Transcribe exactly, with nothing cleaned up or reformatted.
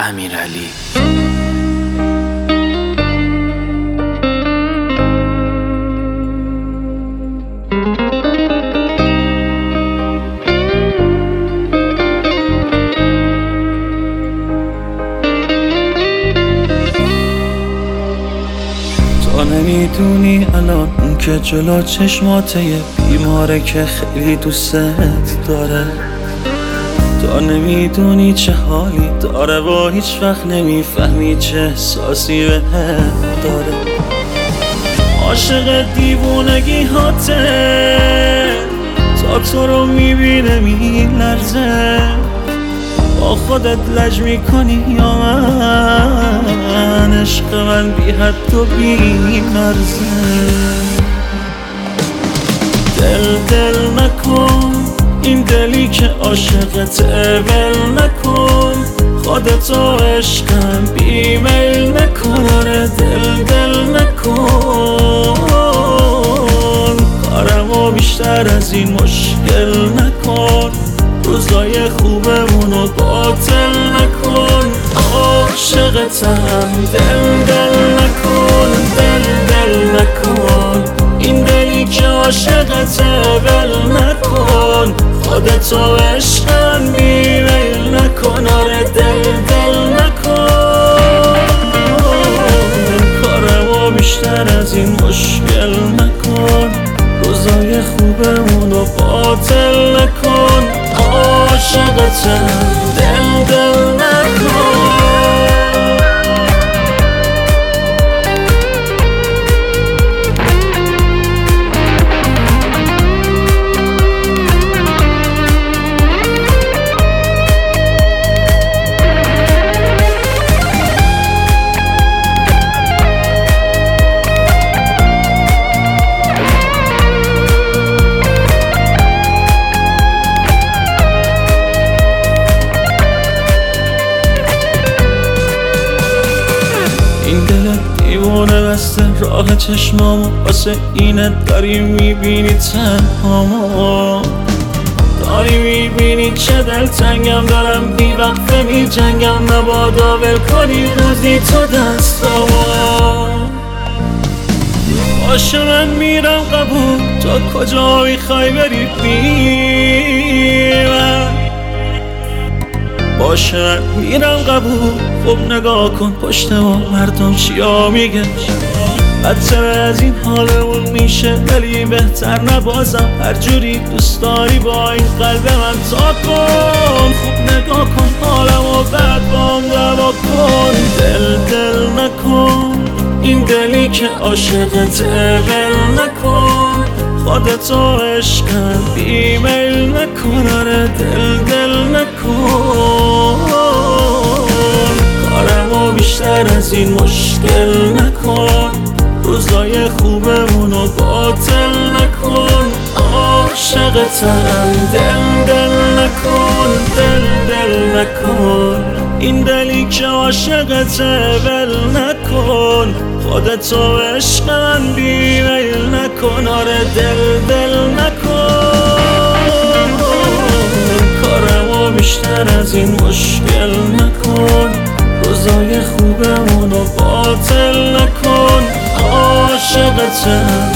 امیرعلی. تو نمیدونی الان اون که جلو چشماته یه بیماره که خیلی دوست داره. تو نمیدونی چه حالی داره و هیچ وقت نمیفهمی چه احساسی به داره. عاشق دیوونگی هاته، تا تو رو میبینه میلرزه. با خودت لج میکنی یا من؟ عشق من بی حد و بی مرزه. دل دل نکن، این دلی که عاشقته ول نکن. خودتو عشقم بی میل نکن. آره دل دل نکن، کارمو بیشتر از این مشکل نکن. روزای خوبمونو باطل نکن. عاشقتم دل دل نکن، دل دل نکن. این دلی که عاشقته ول نکن. خودتو عشقم بی میل نکن. آره دل دل نکن، کارمو بیشتر از این مشکل نکن. روزای خوبمونو باطل نکن. عاشقتم دل دل نکن. این دلت دیوانه بسته راه چشمامو، واسه اینت داری میبینی تنهامو. داری میبینی چه دلتنگم دارم، بی وقفه می جنگم. مبادا ول کنی روزی تو دستامو. باشه من میرم قبول، تا کجا میخوای بری بی من؟ باشه من میرم قبول. خب نگاه کن پشت ما مردم چیا میگن. بدتر از این حالمون میشه ولی بهتر نبازم. هر جوری دوست داری با این قلب من تا کن. خوب نگاه کن حالمو بعد بام دوا کن. دل دل نکن، این دلی که عاشقته ول نکن. خودتو عشقم بی میل نکن. آره دل دل نکن، کارمو بیشتر از این مشکل نکن. روزای خوبمونو باطل نکن. عاشقتم دل دل نکن، دل دل نکن. این دلی که عاشقته ول نکن. خودتو عشق من بی میل نکن. آره دل دل نکن، کارمو بیشتر از این مشکل نکن. روزای خوبمونو باطل نکن. عاشقتم